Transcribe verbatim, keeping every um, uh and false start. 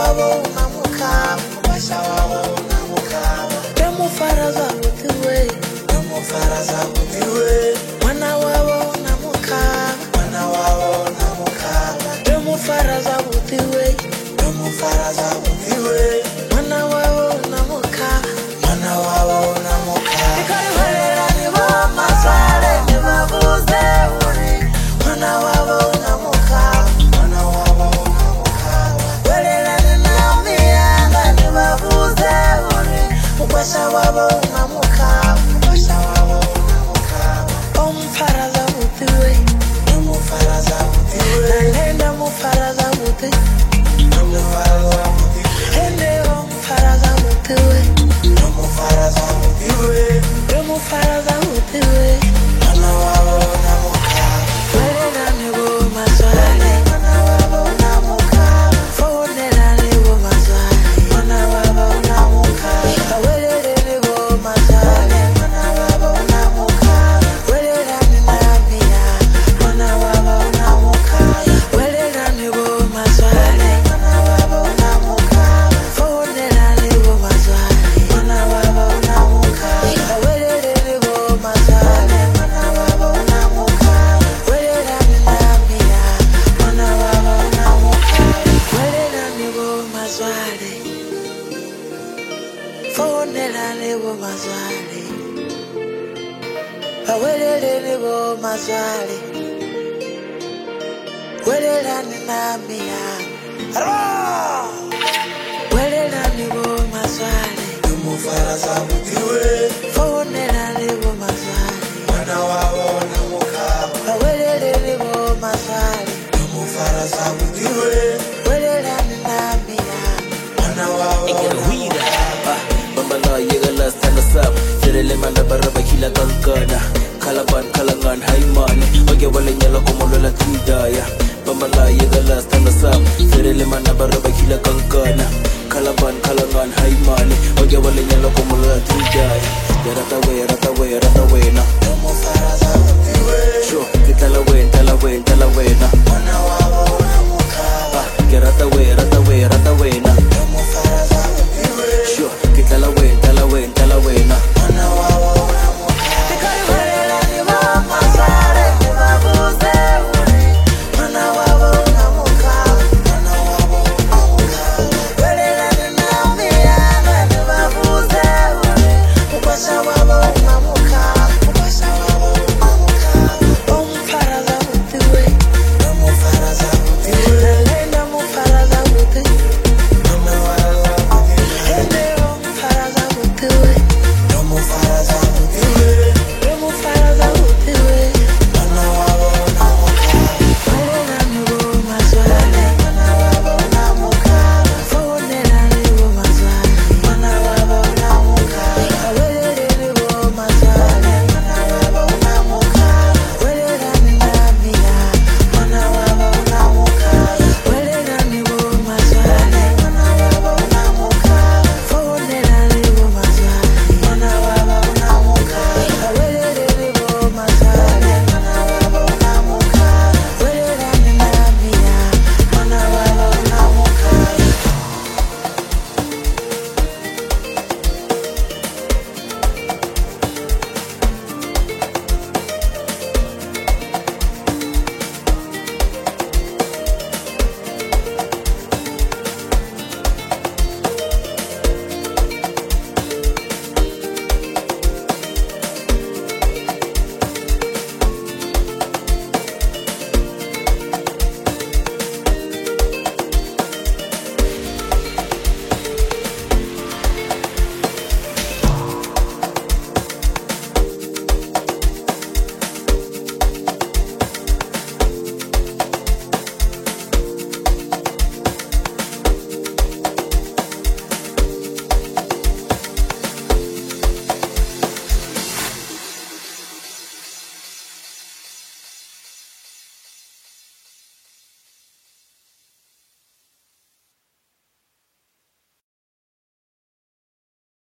wabo unamukaba, mubasha wabo unamukaba. Demu faraza utiwe, demu faraza utiwe. Mwana wabo unamukaba, mwana wabo unamukaba. Demu faraza utiwe, demu faraza utiwe. Mwana wabo unamukaba, mwana wabo unamukaba. Ikariwelera nibo maswale nibabuze uri. Mwana wabo unamukaba, mwana wabo unamukaba. Welera ninamiyanga nibabuze uri. Mubasha wabo unamukaba, mubasha wabo unamukaba. Omfaraza utiwe, omfaraza utiwe. Nalenda mufaraza utiwe, omfaraza utiwe. Ende omfaraza utiwe, omfaraza utiwe. Omfaraza utiwe. Mwana wabo unamukaba. Welera nibo maswale, mwana wabo unamukaba. Fonera nibo maswale, mwana wabo unamukaba. Welere nibo maswale, mwana wabo unamukaba. Welera ninamia, mwana wabo unamukaba. Welera nibo maswale, mwana wabo unamukaba. Fonera nibo maswale, mwana wabo unamukaba. Welere nibo maswale, mwana wabo unamukaba. Welera ninamia, mwana wabo unamukaba. Welera nibo maswale, fonera nibo maswale. Welere nibo maswale, welera ninamia. Aro! Welera nibo maswale, umufaraza utiwe. Fonera nibo maswale, mwana wabo unamukaba. Welere nibo maswale, umufaraza utiwe. Welera ninamia, mwana wabo unamukaba. Bambala yegala stand us up. Serele mana baraba kila kankana. Kalaban kalangan haimane. Oge wale nyala komolo la tidaya. Bambala yegala stand us up. Serele mana baraba kila kankana.